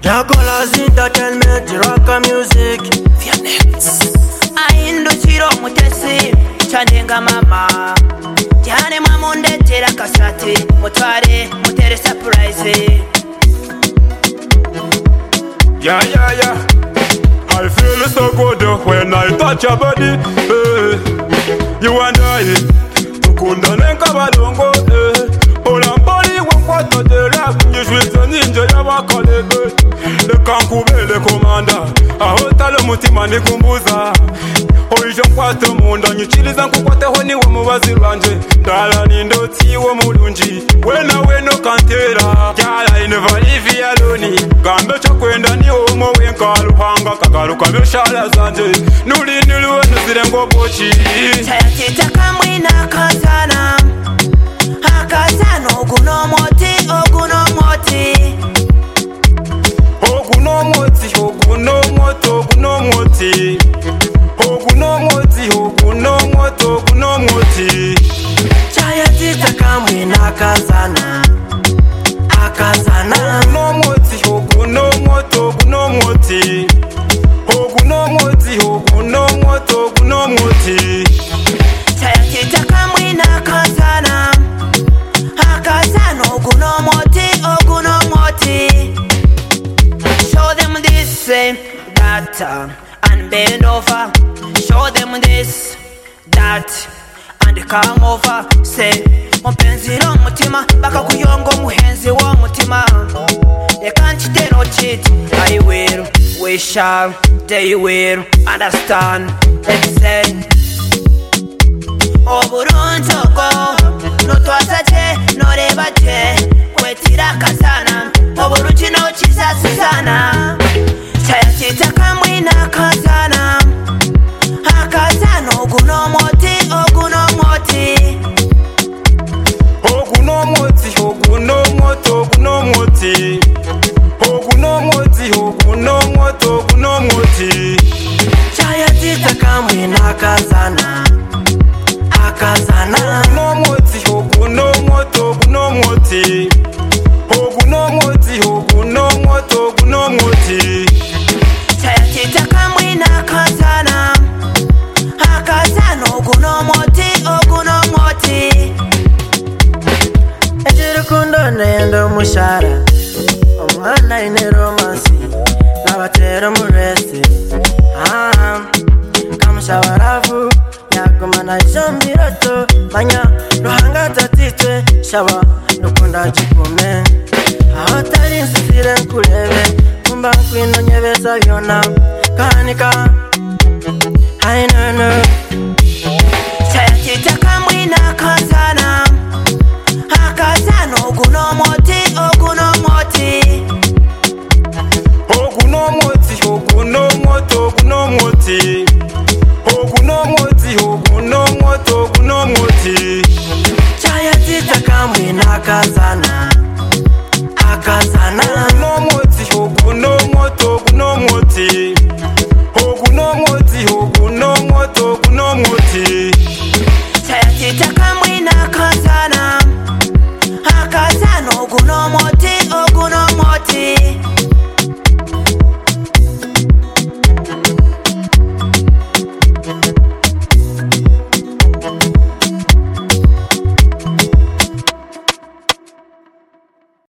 Jagolas entertainment, rock music. Ahindukira umutesi cyandenga mama cyane mwamundetera kasati mutware mutere surprise. Yeah. I feel so good when I touch your body. You and I tukundane nk'abalongo. Olamboli wakwata de rap nyishwiza ninja y'abakolege. Reka nkubere komanda aho tale umutima nikumbuza. Oije nkwate munda nyikiriza nkukwateho niwe mubazi rwanje. Ndala n'indoti wo mulungi we nawe no kantera. Gyala I never leave you alone. Gambe cyo kwenda ni homo wenkaruhanga kagaruka byoshala zanje. Nuri niruwe nuzire ngo bochi. Chayatita kamwina kazana akazana ogunomoti. Chayatita kamwina kazana akazana Chayatita kamwina kazana akazana ogunomoti. Show them this, that, and bend over. Show them this, that, and come over. Say, mpenzi ro mutima bakakuyongo muhenzi wo mutima. They can't cheat no cheat. I will, we shall, they will understand. Let's say, oburunjoko no twasaje no rebaje kwetira kazana oburuki no kisasana. Chayatita kamwina kazana akazana ogunomoti. Chayatita kamwina kazana akazana Chayatita kamwina kazana akazana ogunomoti. Ejirukundo nendo mushara omwana ine romansi nabatera muresi. Kamushabaravu yagumana ijombirato manya ruhanga tatitwe shaba rukunda kikume aho tari nsizire nkurebe kumba nkwino nyebeza byona kanika I know Chayatita